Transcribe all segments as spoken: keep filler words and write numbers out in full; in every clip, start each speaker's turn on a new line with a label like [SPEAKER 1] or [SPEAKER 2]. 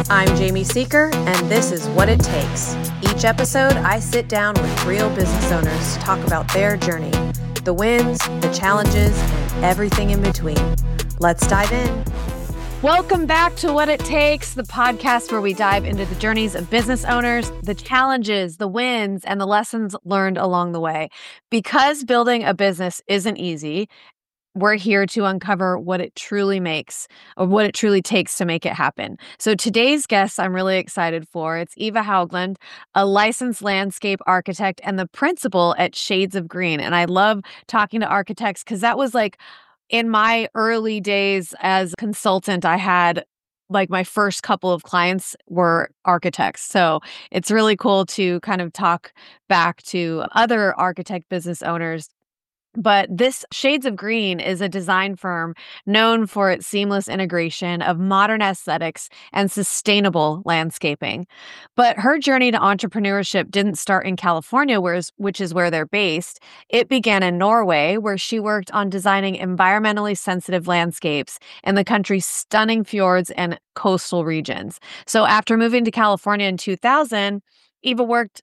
[SPEAKER 1] I'm Jamie Seeker, and this is What It Takes. Each episode, I sit down with real business owners to talk about their journey, the wins, the challenges, and everything in between. Let's dive in. Welcome back to What It Takes, the podcast where we dive into the journeys of business owners, the challenges, the wins, and the lessons learned along the way. Because building a business isn't easy, we're here to uncover what it truly makes or what it truly takes to make it happen. So today's guest I'm really excited for. It's Eva Haugland, a licensed landscape architect and the principal at Shades of Green. And I love talking to architects because that was like in my early days as a consultant, I had like my first couple of clients were architects. So it's really cool to kind of talk back to other architect business owners. But this Shades of Green is a design firm known for its seamless integration of modern aesthetics and sustainable landscaping. But her journey to entrepreneurship didn't start in California, whereas, which is where they're based. It began in Norway, where she worked on designing environmentally sensitive landscapes in the country's stunning fjords and coastal regions. So after moving to California in two thousand, Eva worked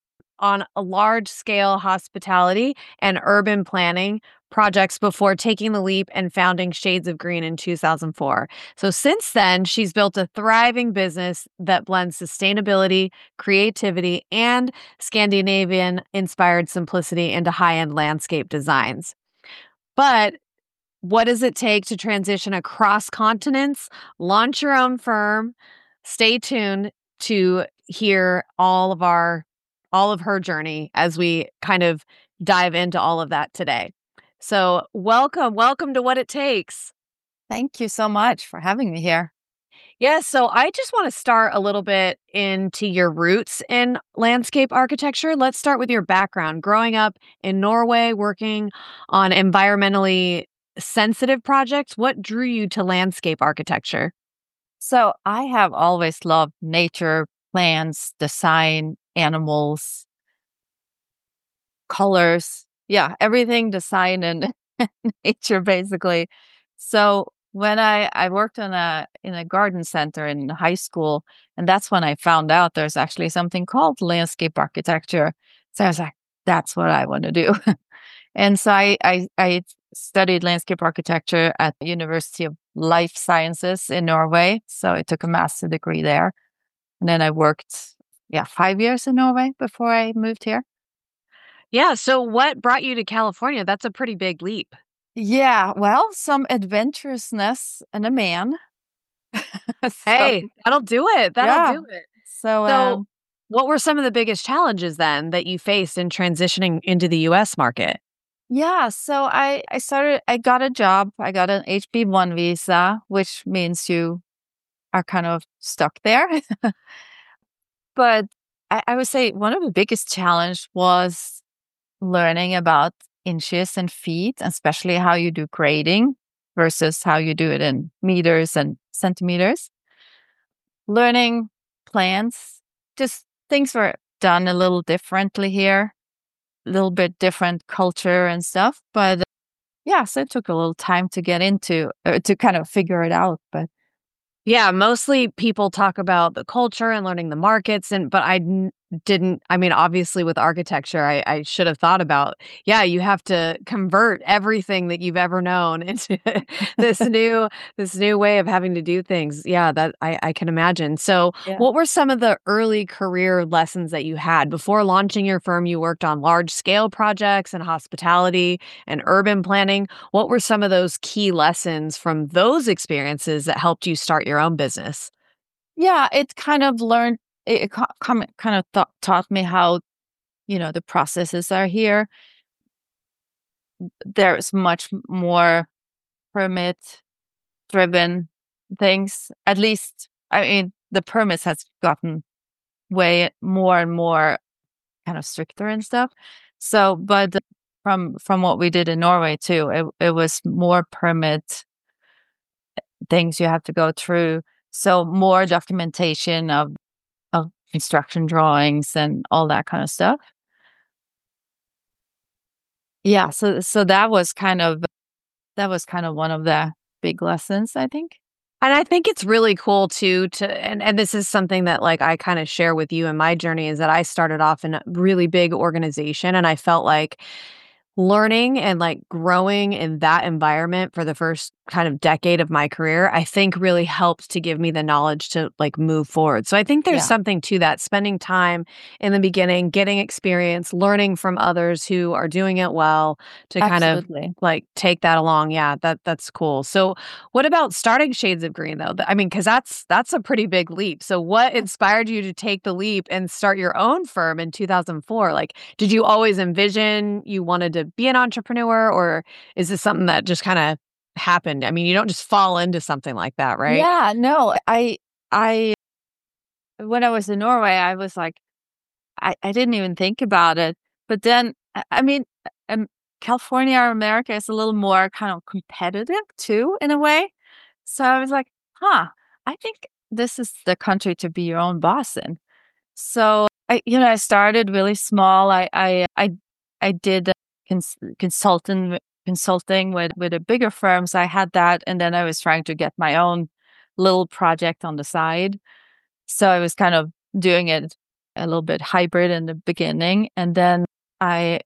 [SPEAKER 1] on a large-scale hospitality and urban planning projects before taking the leap and founding Shades of Green in two thousand four. So since then, she's built a thriving business that blends sustainability, creativity, and Scandinavian-inspired simplicity into high-end landscape designs. But what does it take to transition across continents, launch your own firm? Stay tuned to hear all of our all of her journey as we kind of dive into all of that today. So welcome, welcome to What It Takes.
[SPEAKER 2] Thank you so much for having me here.
[SPEAKER 1] Yeah, so I just want to start a little bit into your roots in landscape architecture. Let's start with your background. Growing up in Norway, working on environmentally sensitive projects, what drew you to landscape architecture?
[SPEAKER 2] So I have always loved nature, plants, design, animals, colors. Yeah, everything design and nature basically. So when I, I worked in a in a garden center in high school, and that's when I found out there's actually something called landscape architecture. So I was like, that's what I want to do. And so I, I I studied landscape architecture at the University of Life Sciences in Norway. So I took a master degree there. And then I worked, yeah, five years in Norway before I moved here.
[SPEAKER 1] Yeah, so what brought you to California? That's a pretty big leap.
[SPEAKER 2] Yeah, well, some adventurousness and a man. So,
[SPEAKER 1] Hey, that'll do it. That'll
[SPEAKER 2] yeah.
[SPEAKER 1] do it.
[SPEAKER 2] So,
[SPEAKER 1] So,
[SPEAKER 2] um,
[SPEAKER 1] what were some of the biggest challenges then that you faced in transitioning into the U S market?
[SPEAKER 2] yeah, so I, I started, I got a job. I got an H B one visa, which means you are kind of stuck there. But I, I would say one of the biggest challenge was learning about inches and feet, especially how you do grading versus how you do it in meters and centimeters. Learning plants, just things were done a little differently here, a little bit different culture and stuff. But yeah, so it took a little time to get into, uh, to kind of figure it out. But
[SPEAKER 1] Yeah, mostly people talk about the culture and learning the markets, and but I n- didn't. I mean, obviously, with architecture, I, I should have thought about. Yeah, you have to convert everything that you've ever known into this new this new way of having to do things. Yeah, that I, I can imagine. So,
[SPEAKER 2] yeah.
[SPEAKER 1] what were some of the early career lessons that you had before launching your firm? You worked on large scale projects and hospitality and urban planning. What were some of those key lessons from those experiences that helped you start your own business?
[SPEAKER 2] Yeah, it kind of learned, it it co- com- kind of th- taught me how, you know, the processes are here. There's much more permit driven things. At least, I mean, the permits has gotten way more and more kind of stricter and stuff. So, but from from what we did in Norway too, it it was more permit things you have to go through. So more documentation of of construction drawings and all that kind of stuff. Yeah, so so that was kind of that was kind of one of the big lessons, I think.
[SPEAKER 1] And I think it's really cool too to and and this is something that like I kind of share with you in my journey is that I started off in a really big organization and I felt like learning and like growing in that environment for the first kind of decade of my career, I think really helped to give me the knowledge to like move forward. So I think there's
[SPEAKER 2] Yeah,
[SPEAKER 1] something to that, spending time in the beginning, getting experience, learning from others who are doing it well to kind of
[SPEAKER 2] absolutely.
[SPEAKER 1] like take that along. Yeah, that that's cool. So what about starting Shades of Green though? Th- I mean, cuz that's that's a pretty big leap. So what inspired you to take the leap and start your own firm in two thousand four? Like did you always envision you wanted to be an entrepreneur, or is this something that just kind of happened? I mean, you don't just fall into something like that, right?
[SPEAKER 2] Yeah, no, I I when I was in Norway, I was like, I, I didn't even think about it. But then, I I mean, um, California or America is a little more kind of competitive too, in a way. So I was like, huh, I think this is the country to be your own boss in. So I, you know, I started really small. I, I, I, I did uh, cons- consultant consulting with with a bigger firms. I had that, and then I was trying to get my own little project on the side. So I was kind of doing it a little bit hybrid in the beginning, and then I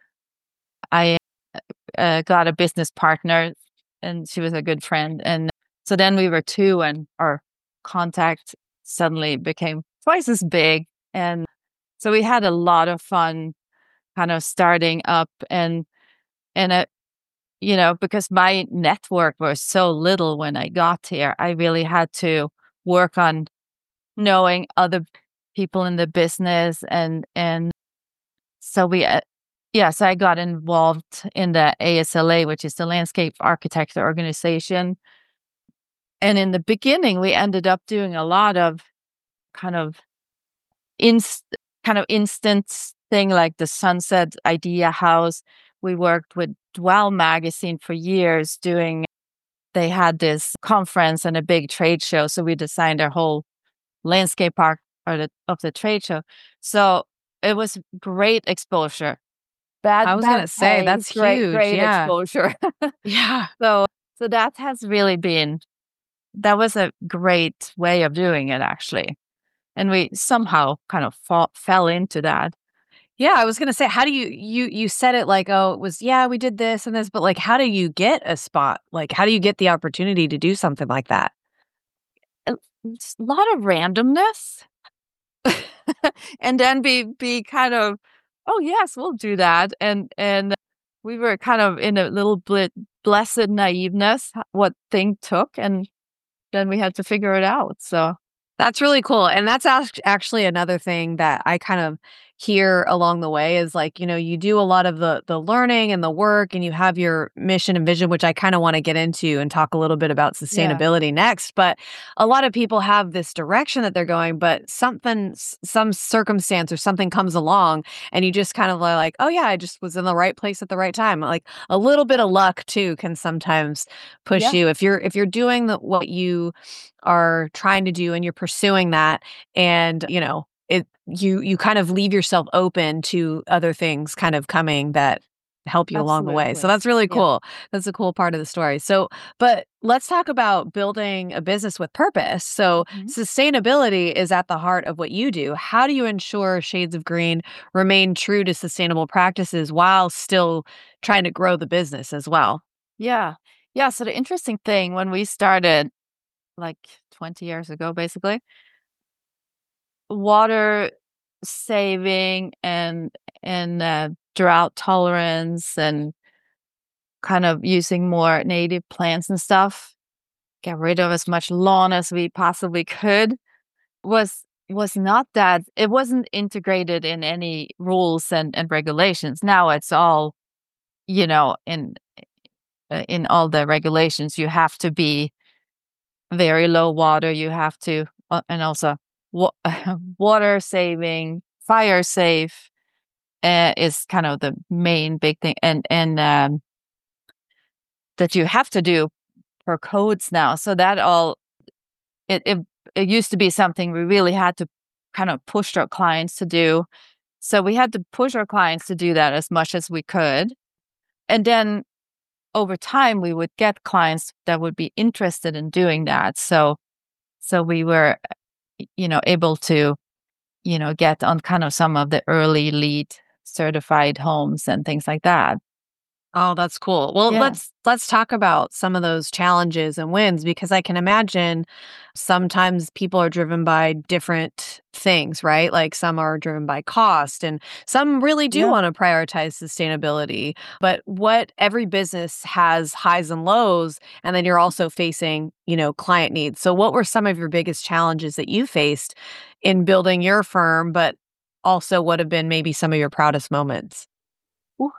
[SPEAKER 2] I uh, got a business partner, and she was a good friend, and so then we were two, and our contact suddenly became twice as big, and so we had a lot of fun, kind of starting up, and and it, you know, because my network was so little when I got here, I really had to work on knowing other people in the business and and so we uh, yeah, so I got involved in the A S L A, which is the Landscape Architect Organization. And in the beginning, we ended up doing a lot of kind of inst kind of instant thing like the Sunset Idea House. We worked with Dwell magazine for years doing they had this conference and a big trade show. So we designed our whole landscape park or the, of the trade show. So it was great exposure.
[SPEAKER 1] I
[SPEAKER 2] Bad
[SPEAKER 1] was
[SPEAKER 2] bad
[SPEAKER 1] gonna say
[SPEAKER 2] pay,
[SPEAKER 1] that's
[SPEAKER 2] great
[SPEAKER 1] huge.
[SPEAKER 2] great
[SPEAKER 1] Yeah.
[SPEAKER 2] exposure.
[SPEAKER 1] Yeah.
[SPEAKER 2] So so that has really been that was a great way of doing it actually. And we somehow kind of fall, fell into that.
[SPEAKER 1] Yeah, I was gonna say, how do you you you said it like, oh, it was yeah, we did this and this, but like how do you get a spot? Like how do you get the opportunity to do something like that?
[SPEAKER 2] A it's a lot of randomness and then be be kind of, "Oh, yes, we'll do that." And and we were kind of in a little bit blessed naiveness, h what thing took, and then we had to figure it out, so
[SPEAKER 1] That's really cool, and that's act actually another thing that I kind of hear along the way is, like, you know, you do a lot of the the learning and the work, and you have your mission and vision, which I kinda wanna get into and talk a little bit about
[SPEAKER 2] yeah.
[SPEAKER 1] sustainability next, but a lot of people have this direction that they're going, but something s some circumstance or something comes along, and you just kind of are like, "Oh, yeah, I just was in the right place at the right time." Like, a little bit of luck too can sometimes push
[SPEAKER 2] Yeah,
[SPEAKER 1] you if you're if you're doing the what you are trying to do and you're pursuing that and you know it you you kind of leave yourself open to other things kind of coming that help you along the way. So
[SPEAKER 2] absolutely.
[SPEAKER 1] that's really
[SPEAKER 2] Yeah.
[SPEAKER 1] cool. That's a cool part of the story. So but let's talk about building a business with purpose. So
[SPEAKER 2] Mhm.
[SPEAKER 1] sustainability is at the heart of what you do. How do you ensure Shades of Green remain true to sustainable practices while still trying to grow the business as well?
[SPEAKER 2] Yeah. Yeah, so the interesting thing when we started, like, twenty years ago, basically, water saving and and, uh, drought tolerance and kind of using more native plants and stuff, get rid of as much lawn as we possibly could, was was not that it wasn't integrated in any rules and and regulations. Now it's all, you know, in uh, in all the regulations, you have to be very low water, you have to uh, and also wa water saving, fire safe, uh, is kind of the main big thing, and and, um, that you have to do per codes now. So that all it it it used to be something we really had to kind of push our clients to do. So we had to push our clients to do that as much as we could. And then over time, we would get clients that would be interested in doing that. So, so we were, you know, able to, you know, get on kind of some of the early LEED certified homes and things like that.
[SPEAKER 1] Oh, that's cool. Well,
[SPEAKER 2] Yeah.
[SPEAKER 1] let's let's talk about some of those challenges and wins because I can imagine sometimes people are driven by different things, right? Like some are driven by cost and some really do
[SPEAKER 2] Yeah.
[SPEAKER 1] want to prioritize sustainability. But what every business has highs and lows, and then you're also facing, you know, client needs. So what were some of your biggest challenges that you faced in building your firm, but also what have been maybe some of your proudest moments?
[SPEAKER 2] Ooh.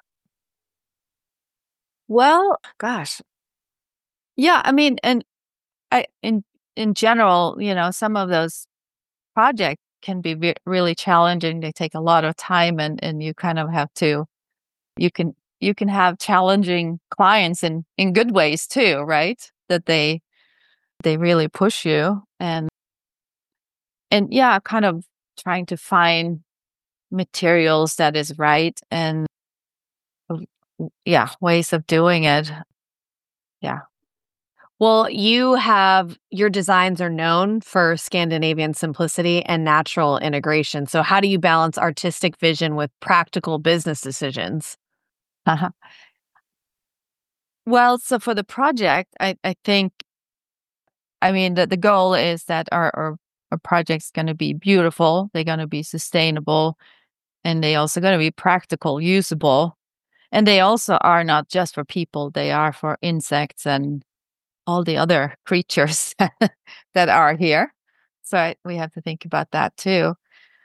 [SPEAKER 2] Well, gosh. Yeah, I mean, and I in in general, you know, some of those projects can be ve- really challenging. They take a lot of time, and and you kind of have to you can you can have challenging clients in in good ways too, right? That they they really push you, and and yeah, kind of trying to find materials that is right, and w- w- yeah, ways of doing it. Yeah.
[SPEAKER 1] Well, you have your designs are known for Scandinavian simplicity and natural integration. So, how do you balance artistic vision with practical business decisions?
[SPEAKER 2] Well, so for the project, I, I think, I mean, the, the goal is that our, our, our project's going to be beautiful, they're going to be sustainable, and they also going to be practical, usable. And they also are not just for people, they are for insects and all the other creatures that are here. So I, we have to think about that too.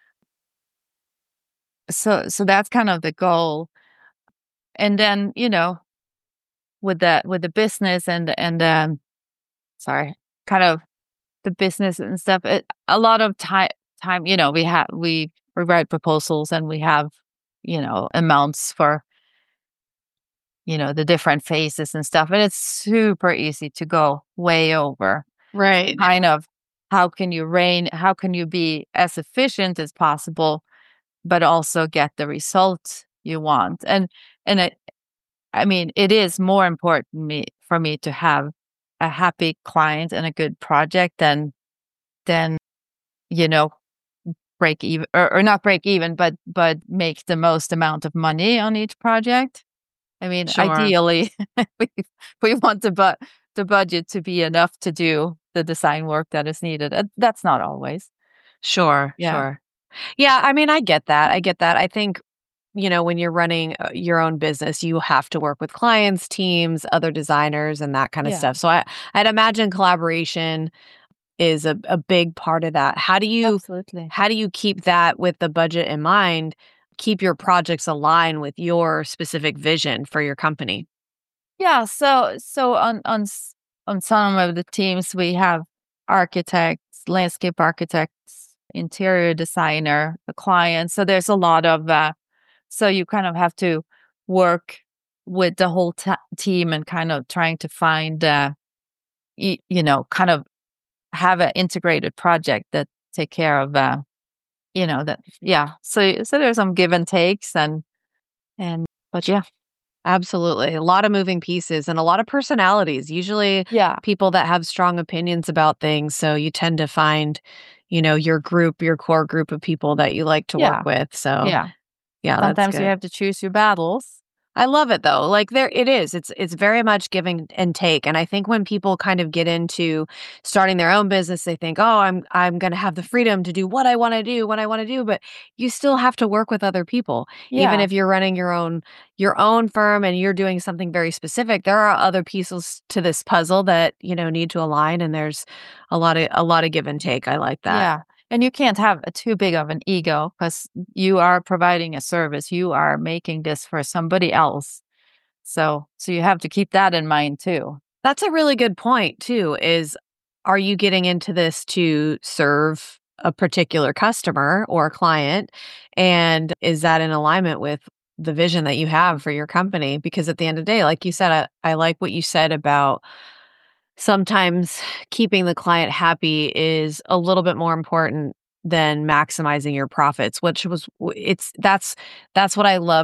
[SPEAKER 2] So, so that's kind of the goal. And then, you know, with the with the business and and um, sorry, kind of the business and stuff, it, a lot of time time you know we have we, we write proposals and we have, you know, amounts for, you know, the different phases and stuff, and it's super easy to go way over.
[SPEAKER 1] Right.
[SPEAKER 2] Kind of, how can you rein how can you be as efficient as possible but also get the result you want? And and it, I mean, it is more important me for me to have a happy client and a good project than than you know, break even, or, or not break even, but but make the most amount of money on each project. I mean,
[SPEAKER 1] Sure.
[SPEAKER 2] ideally, we we want the but the budget to be enough to do the design work that is needed. Uh, That's not always.
[SPEAKER 1] Sure.
[SPEAKER 2] Yeah.
[SPEAKER 1] Sure. Yeah. I mean, I get that. I get that. I think, you know, when you're running uh, your own business, you have to work with clients, teams, other designers, and that kind of
[SPEAKER 2] Yeah.
[SPEAKER 1] stuff. So I, I'd imagine collaboration is a, a big part of that. How do you
[SPEAKER 2] Absolutely.
[SPEAKER 1] how do you keep that with the budget in mind? Keep your projects aligned with your specific vision for your company.
[SPEAKER 2] Yeah. So so on on s- on some of the teams we have architects, landscape architects, interior designer, the client. So there's a lot of uh, so you kind of have to work with the whole ta team and kind of trying to find, uh, y- you know, kind of have an integrated project that take care of, uh, you know, that, yeah. So, so there's some give and takes, and, and, but yeah,
[SPEAKER 1] Absolutely. A lot of moving pieces and a lot of personalities. Usually
[SPEAKER 2] yeah,
[SPEAKER 1] people that have strong opinions about things. So you tend to find, you know, your group, your core group of people that you like to work
[SPEAKER 2] yeah,
[SPEAKER 1] with. So
[SPEAKER 2] yeah.
[SPEAKER 1] yeah, that's
[SPEAKER 2] Sometimes you
[SPEAKER 1] good.
[SPEAKER 2] have to choose your battles.
[SPEAKER 1] I love it though. Like there it is. It's it's very much giving and take. And I think when people kind of get into starting their own business, they think, "Oh, I'm I'm going to have the freedom to do what I want to do, what I want to do." But you still have to work with other people. Even
[SPEAKER 2] Yeah,
[SPEAKER 1] if you're running your own your own firm and you're doing something very specific, there are other pieces to this puzzle that, you know, need to align and there's a lot of a lot of give and take. I like that.
[SPEAKER 2] yeah. And you can't have a too big of an ego because you are providing a service. You are making this for somebody else. So, so you have to keep that in mind too.
[SPEAKER 1] That's a really good point too, is are you getting into this to serve a particular customer or client? And is that in alignment with the vision that you have for your company? Because at the end of the day, like you said, I, I like what you said about sometimes keeping the client happy is a little bit more important than maximizing your profits, which was w- it's that's that's what I love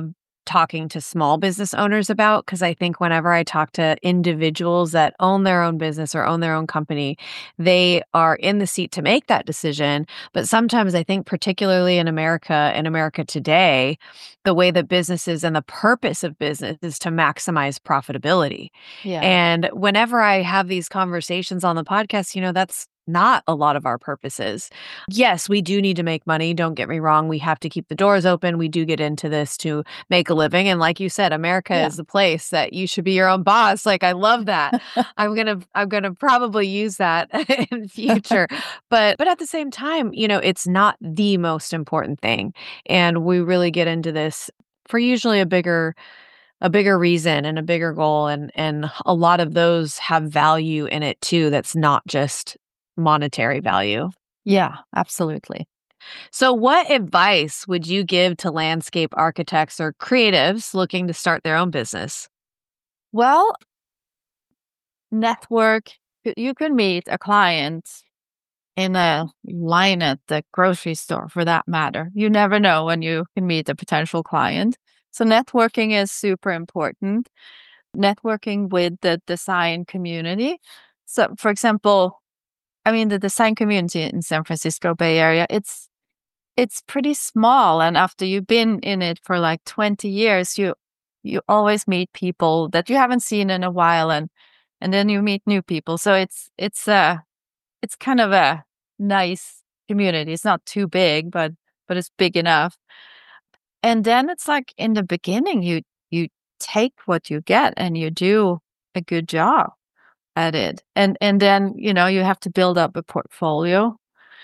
[SPEAKER 1] talking to small business owners about, because I think whenever I talk to individuals that own their own business or own their own company, they are in the seat to make that decision. But sometimes I think, particularly in America, in America today, the way that businesses and the purpose of business is to maximize profitability.
[SPEAKER 2] Yeah.
[SPEAKER 1] And whenever I have these conversations on the podcast, you know, that's not a lot of our purposes. Yes, we do need to make money. Don't get me wrong. We have to keep the doors open. We do get into this to make a living. And like you said, America
[SPEAKER 2] Yeah.
[SPEAKER 1] is the place that you should be your own boss. Like, I love that. I'm going to, I'm going to probably use that in the future. But, but at the same time, you know, it's not the most important thing. And we really get into this for usually a bigger a bigger reason and a bigger goal, and and a lot of those have value in it too, that's not just monetary value.
[SPEAKER 2] Yeah, absolutely.
[SPEAKER 1] So what advice would you give to landscape architects or creatives looking to start their own business?
[SPEAKER 2] Well, network. y- You can meet a client in a line at the grocery store, for that matter. You never know when you can meet a potential client. So networking is super important. Networking with the design community. So, for example, I mean, the design community in San Francisco Bay Area, it's it's pretty small, and after you've been in it for like twenty years, you you always meet people that you haven't seen in a while, and and then you meet new people. So it's it's uh it's kind of a nice community. It's not too big, but but it's big enough. And then it's like in the beginning, you you take what you get and you do a good job at it. And and then, you know, you have to build up a portfolio.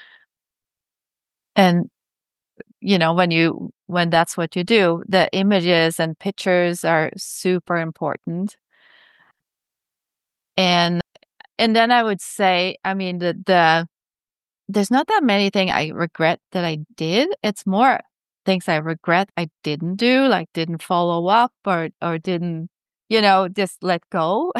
[SPEAKER 2] And, you know, when you when that's what you do, the images and pictures are super important. And and then I would say, I mean, the the there's not that many things I regret that I did. It's more things I regret I didn't do, like didn't follow up or or didn't, you know, just let go.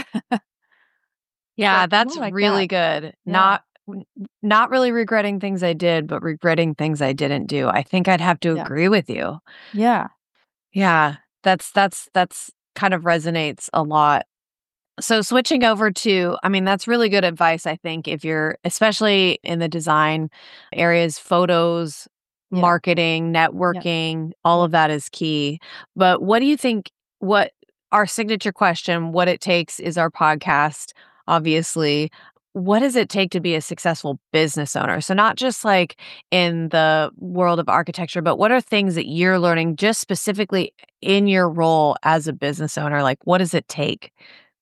[SPEAKER 1] Yeah,
[SPEAKER 2] So
[SPEAKER 1] that's
[SPEAKER 2] more like
[SPEAKER 1] really
[SPEAKER 2] that.
[SPEAKER 1] good.
[SPEAKER 2] Yeah.
[SPEAKER 1] Not n- not really regretting things I did, but regretting things I didn't do. I think I'd have to
[SPEAKER 2] Yeah.
[SPEAKER 1] agree with you.
[SPEAKER 2] Yeah.
[SPEAKER 1] Yeah, that's that's that's kind of resonates a lot. So switching over to, I mean, that's really good advice, I think, if you're especially in the design areas, photos,
[SPEAKER 2] Yeah.
[SPEAKER 1] marketing,
[SPEAKER 2] Yeah.
[SPEAKER 1] networking, all
[SPEAKER 2] Yeah.
[SPEAKER 1] of that is key. But what do you think, what our signature question, what it takes is our podcast, obviously. What does it take to be a successful business owner? So not just like in the world of architecture, but what are things that you're learning just specifically in your role as a business owner? Like, what does it take?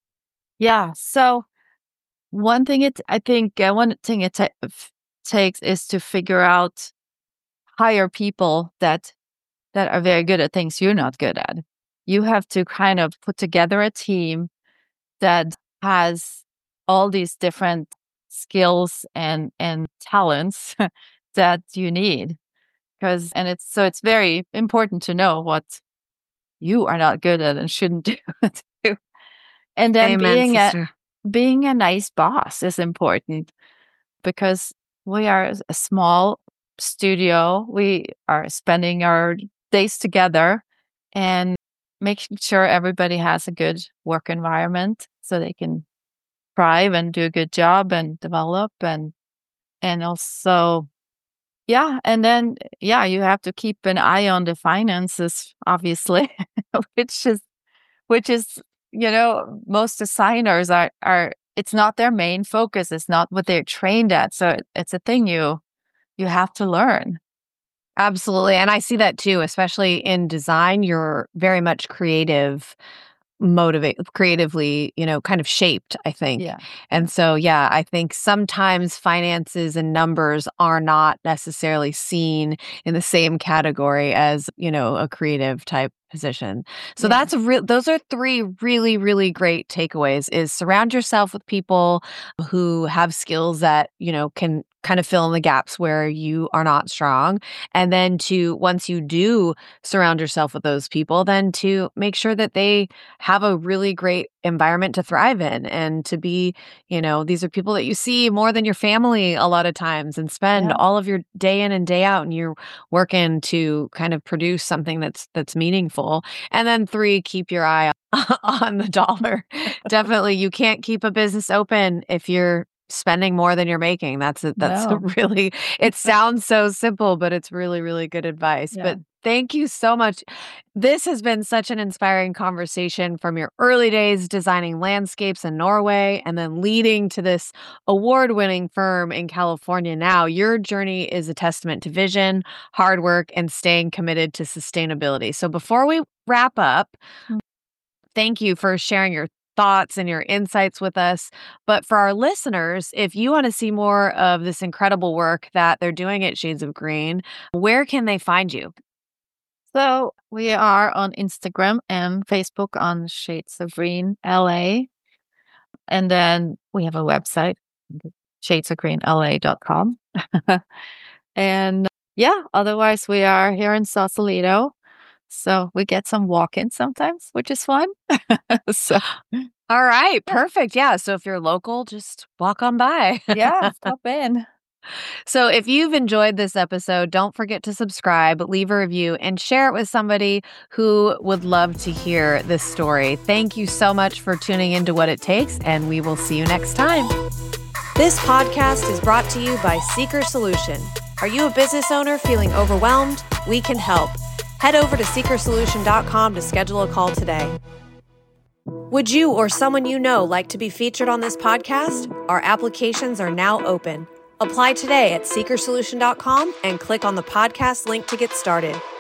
[SPEAKER 2] Yeah. So one thing it I think uh, one thing it ta- f- takes is to figure out hire people that that are very good at things you're not good at. You have to kind of put together a team that has all these different skills and and talents that you need. Because and it's so it's very important to know what you are not good at and shouldn't do. too. And then
[SPEAKER 1] Amen,
[SPEAKER 2] being a
[SPEAKER 1] sister.
[SPEAKER 2] being a nice boss is important because we are a small studio. We are spending our days together and making sure everybody has a good work environment so they can thrive and do a good job and develop and and also yeah, and then yeah, you have to keep an eye on the finances, obviously, which is which is, you know, most designers are are it's not their main focus. It's not what they're trained at. So it, it's a thing you you have to learn.
[SPEAKER 1] Absolutely. And I see that too, especially in design. You're very much creative, motivate creatively, you know, kind of shaped, I think.
[SPEAKER 2] Yeah. Yeah.
[SPEAKER 1] And so, yeah, I think sometimes finances and numbers are not necessarily seen in the same category as, you know, a creative type position. So
[SPEAKER 2] Yeah.
[SPEAKER 1] that's a real, those are three really, really great takeaways is surround yourself with people who have skills that, you know, can kind of fill in the gaps where you are not strong. And then to, once you do surround yourself with those people, then to make sure that they have a really great environment to thrive in and to be, you know, these are people that you see more than your family a lot of times and spend
[SPEAKER 2] Yeah.
[SPEAKER 1] all of your day in and day out, and you're working to kind of produce something that's that's meaningful. And then three, keep your eye on the dollar. Definitely, you can't keep a business open if you're spending more than you're making. That's a, that's a
[SPEAKER 2] No.
[SPEAKER 1] really, it sounds so simple, but it's really, really good advice.
[SPEAKER 2] Yeah.
[SPEAKER 1] But thank you so much. This has been such an inspiring conversation, from your early days designing landscapes in Norway and then leading to this award-winning firm in California now. Your journey is a testament to vision, hard work, and staying committed to sustainability. So before we wrap up,
[SPEAKER 2] Mm.
[SPEAKER 1] thank you for sharing your thoughts and your insights with us. But for our listeners, if you want to see more of this incredible work that they're doing at Shades of Green, where can they find you?
[SPEAKER 2] So we are on Instagram and Facebook on Shades of Green L A. And then we have a website, shades of green L A dot com. And yeah, otherwise we are here in Sausalito. So we get some walk-ins sometimes, which is fun. So
[SPEAKER 1] All right, perfect. Yeah, so if you're local, just walk on by.
[SPEAKER 2] yeah, stop in.
[SPEAKER 1] So if you've enjoyed this episode, don't forget to subscribe, leave a review, and share it with somebody who would love to hear this story. Thank you so much for tuning into What It Takes, and we will see you next time. This podcast is brought to you by Seeker Solution. Are you a business owner feeling overwhelmed? We can help. Head over to seeker solution dot com to schedule a call today. Would you or someone you know like to be featured on this podcast? Our applications are now open. Apply today at seeker solution dot com and click on the podcast link to get started.